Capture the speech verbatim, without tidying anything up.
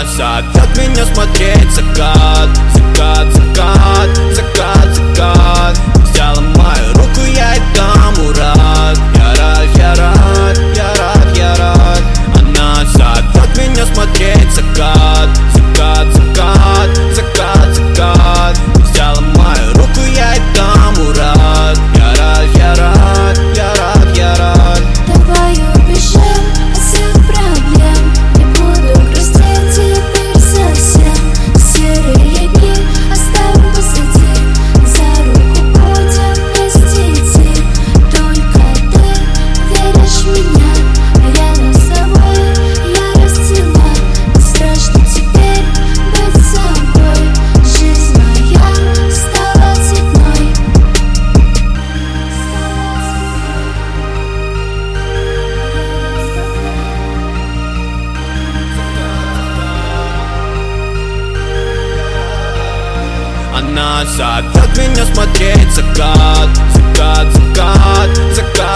зовет меня смотреть закат, закат, закат, закат, закат. Взяла мою руку, я и тому рад. Я рад, я рад, я рад, я рад. Она зовет меня смотреть закат, закат, закат, закат, закат. Взяла мою руку, я и тому рад. Я рад, я рад, я рад, я рад. Давай убежим от всех проблем. Не буду грустить теперь совсем. Серые дни оставим позади. За руку будем вместе идти. Только ты веришь в меня. Рядом с тобой я расцвела. Не страшно теперь быть собой. Жизнь моя стала цветной. Она зовет меня смотреть закат, закат, закат, закат.